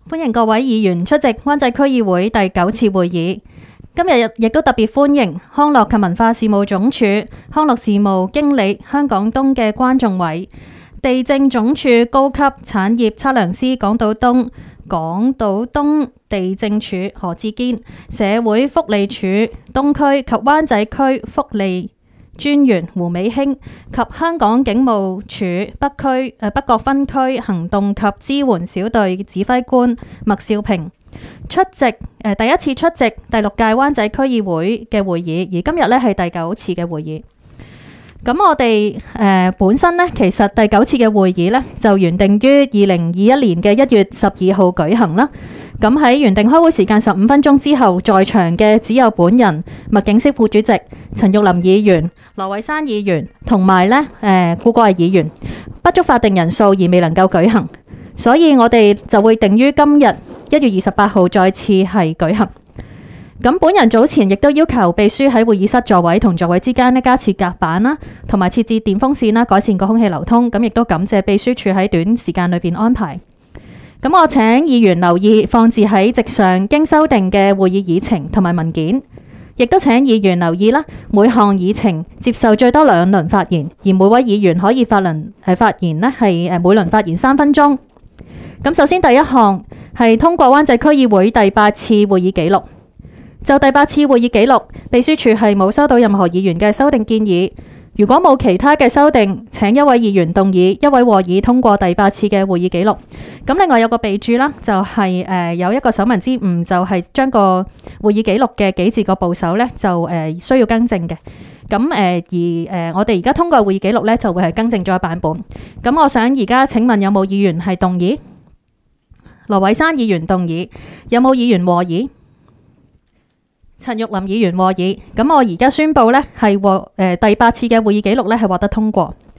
歡迎各位議員出席灣仔區議會第9次會議。今日亦都特別歡迎康樂及文化事務總署康樂事務經理香港東嘅關仲偉、地政總署高級產業測量師港島東地政署何志堅、社會福利署東區及灣仔區福利專員胡美興及香港警務處北角分區行動及支援小隊指揮官麥兆平第一次出席第6屆灣仔區議會嘅會議，而今日呢係第9次嘅會議。咁我哋本身呢，其實第9次嘅會議呢，就原定於2021年嘅1月12號舉行啦。咁喺原定開會時間15分鐘之後，在場嘅只有本人、麥景釋副主席、陳玉林議員、羅偉珊議員同埋呢顧國藝議員，不足法定人數而未能夠舉行，所以我哋就會定於今日1月28號再次係舉行。咁本人早前亦都要求秘書喺會議室座位同座位之間呢加設隔板啦，同埋設置電風扇啦，改善個空氣流通。咁亦都感謝秘書處喺短時間裏邊安排。咁我請議員留意放置喺席上經修訂嘅會議議程同埋文件，亦都請議員留意啦，每項議程接受最多2輪發言，而每位議員可以發言呢係每輪發言3分鐘。咁首先第一項係通過灣仔區議會第8次會議記錄。就第8次會議記錄，秘書處係冇收到任何議員嘅修訂建議。如果冇其他嘅修訂，請一位議員動議一位和議通過第8次嘅會議記錄。咁另外有個備註啦，就係有一個手民之誤，就係將個會議記錄嘅幾字個部首呢，就需要更正嘅。咁而我哋而家通過會議記錄呢，就會係更正咗版本。咁我想而家請問有冇議員係動議？羅偉珊議員動議，有冇議員和議？陳玉林議員和議。咁我而家宣布呢係第8次嘅會議記錄呢係獲得通過。